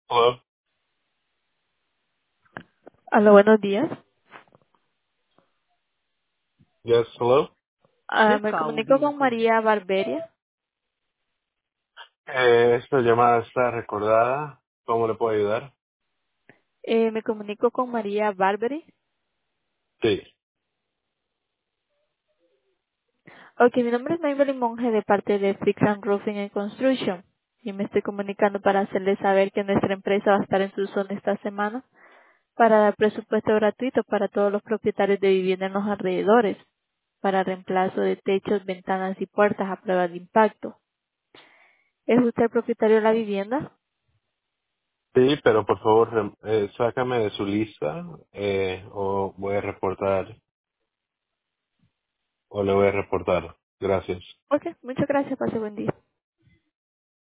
Hello. Aló, buenos días. Yes, hello. Me comunico con María Barberia. Esta llamada está recordada. ¿Cómo le puedo ayudar? Me comunico con María Barberi. Sí. Ok, mi nombre es Maybelline Monge de parte de Fix and Roofing and Construction. Y me estoy comunicando para hacerles saber que nuestra empresa va a estar en su zona esta semana para dar presupuesto gratuito para todos los propietarios de vivienda en los alrededores, para reemplazo de techos, ventanas y puertas a prueba de impacto. ¿Es usted el propietario de la vivienda? Sí, pero por favor, sácame de su lista o voy a reportar o le voy a reportar. Gracias. Ok, muchas gracias. Pase buen día.